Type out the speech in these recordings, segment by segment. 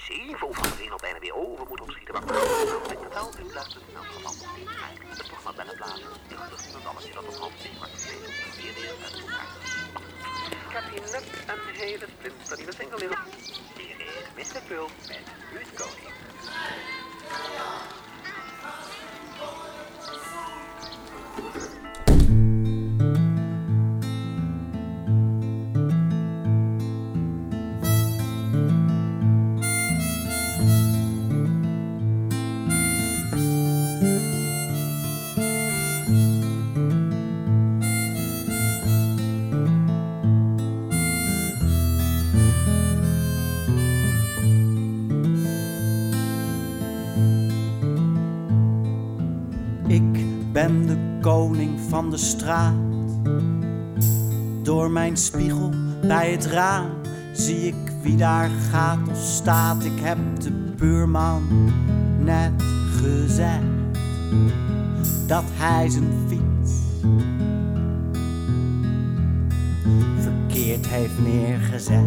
zeven van de zin al bijna weer over moet opschieten. Maar met getal, u blijft het in elk geval nog steeds krijgen. Het toch maar bellen blazen. Ik geloof dat alles dat op half 2 wordt gegeven. Weer weer uit elkaar. Ik heb hier net een hele splinternieuwe single liggen. Hier is Mr. Pearl met Ruud Koning. Ik ben de koning van de straat. Door mijn spiegel bij het raam zie ik wie daar gaat of staat. Ik heb de buurman net gezegd dat hij zijn fiets verkeerd heeft neergezet.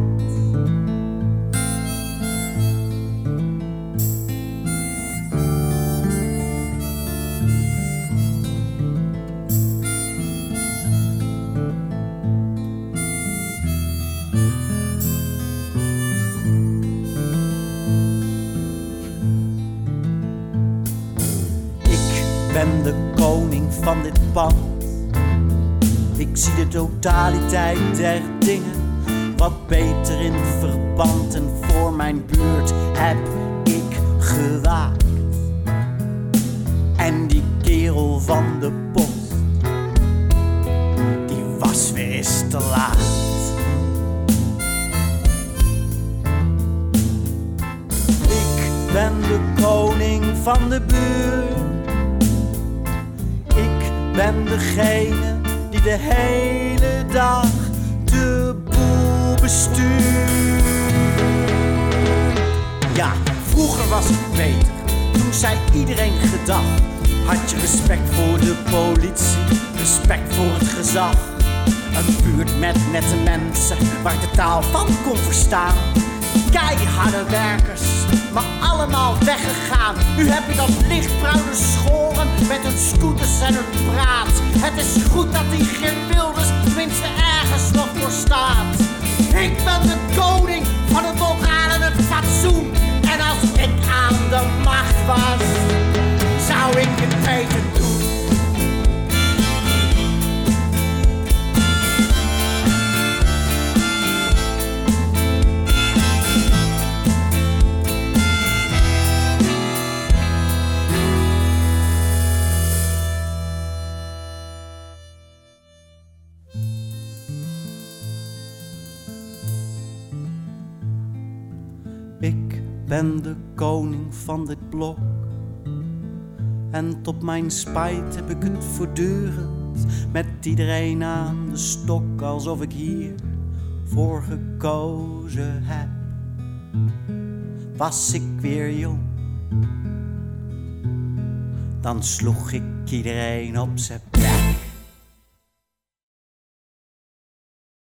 Ik ben de koning van dit pand. Ik zie de totaliteit der dingen wat beter in verband. En voor mijn buurt heb ik gewaakt. En die kerel van de post, die was weer eens te laat. Ik ben de koning van de buurt. Ik ben degene die de hele dag de boel bestuurt. Ja, vroeger was het beter. Toen zei iedereen gedag. Had je respect voor de politie, respect voor het gezag. Een buurt met nette mensen waar ik de taal van kon verstaan. Keiharde werkers, maar allemaal weggegaan. Nu heb je dat lichtbruine schoren met hun scooters en hun praat. Het is goed dat die Geert Wilders tenminste ergens nog voor staat. Ik ben de koning van het moraal en het fatsoen. En als ik aan de macht was, zou ik het beter doen. Ik ben de koning van dit blok. En tot mijn spijt heb ik het voortdurend met iedereen aan de stok. Alsof ik hier voor gekozen heb. Was ik weer jong, dan sloeg ik iedereen op z'n